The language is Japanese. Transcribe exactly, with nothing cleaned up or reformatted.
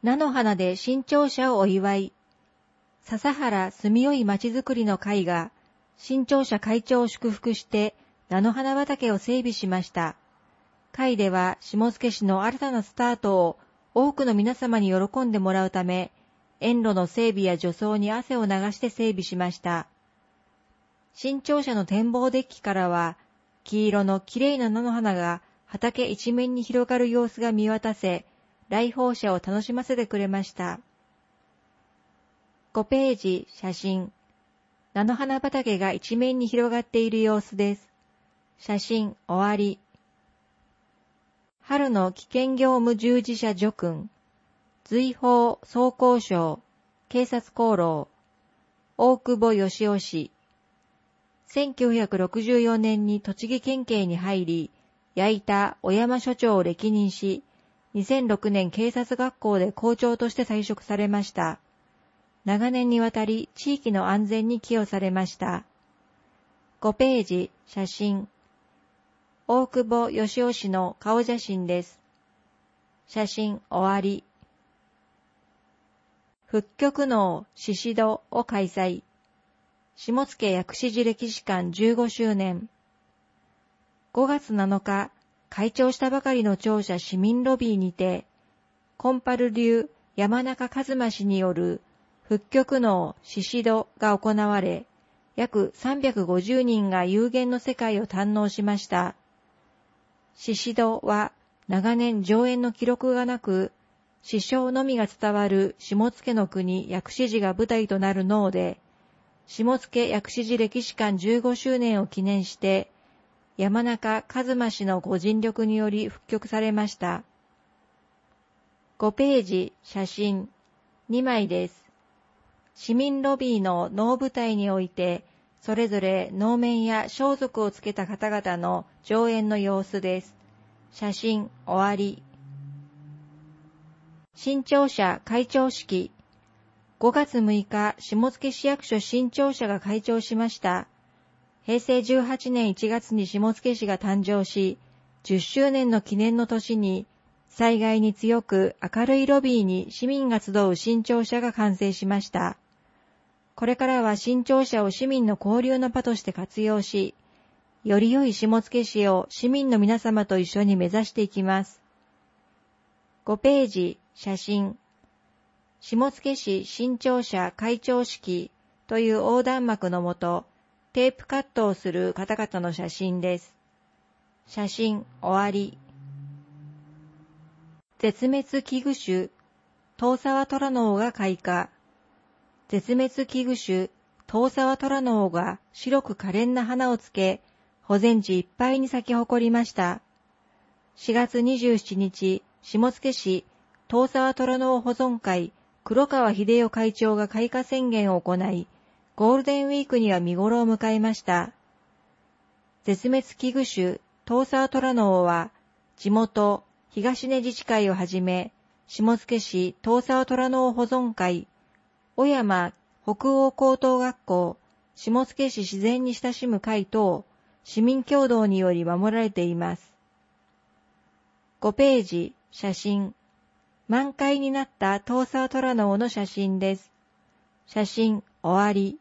菜の花で新庁舎をお祝い。笹原住みよい町づくりの会が、新庁舎会長を祝福して、菜の花畑を整備しました。会では、下野市の新たなスタートを多くの皆様に喜んでもらうため、園路の整備や除草に汗を流して整備しました。新庁舎の展望デッキからは、黄色のきれいな菜の花が畑一面に広がる様子が見渡せ、来訪者を楽しませてくれました。ごページ写真。菜の花畑が一面に広がっている様子です。写真終わり。春の危険業務従事者叙勲。随法総工省警察功労。大久保義雄氏。せんきゅうひゃくろくじゅうよねんに栃木県警に入り、矢板小山署長を歴任し、にせんろくねん警察学校で校長として退職されました。長年にわたり地域の安全に寄与されました。ごページ写真。大久保義雄氏の顔写真です。写真終わり。復曲能宍戸を開催。下野薬師寺歴史館じゅうごしゅうねん。ごがつなのか、開庁したばかりの庁舎市民ロビーにて、コンパル流山中一馬氏による復曲能宍戸が行われ、約さんびゃくごじゅうにんが幽玄の世界を堪能しました。宍戸は長年上演の記録がなく、師匠のみが伝わる下野の国薬師寺が舞台となる能で、下野薬師寺歴史館じゅうごしゅうねんを記念して、山中一馬氏のご尽力により復曲されました。ごページ写真にまいです。市民ロビーの能舞台において、それぞれ能面や装束をつけた方々の上演の様子です。写真終わり。新庁舎開庁式。ごがつむいか、下野市役所新庁舎が開庁しました。へいせいじゅうはちねんいちがつに下野市が誕生し、じゅっしゅうねんの記念の年に、災害に強く明るいロビーに市民が集う新庁舎が完成しました。これからは新庁舎を市民の交流の場として活用し、より良い下野市を市民の皆様と一緒に目指していきます。ごページ写真。下野市新庁舎開庁式という横断幕のもと、テープカットをする方々の写真です。写真終わり。絶滅危惧種、トウサワトラノオが開花。絶滅危惧種、トウサワトラノオが白く可憐な花をつけ、保全地いっぱいに咲き誇りました。しがつにじゅうしちにち、下野市トウサワトラノオ保存会黒川秀夫会長が開花宣言を行い、ゴールデンウィークには見頃を迎えました。絶滅危惧種トウサワトラノオは、地元東根自治会をはじめ、下野市トウサワトラノオ保存会、小山北欧高等学校、下野市自然に親しむ会等、市民協同により守られています。ごページ写真。満開になったトウサワトラノオの写真です。写真終わり。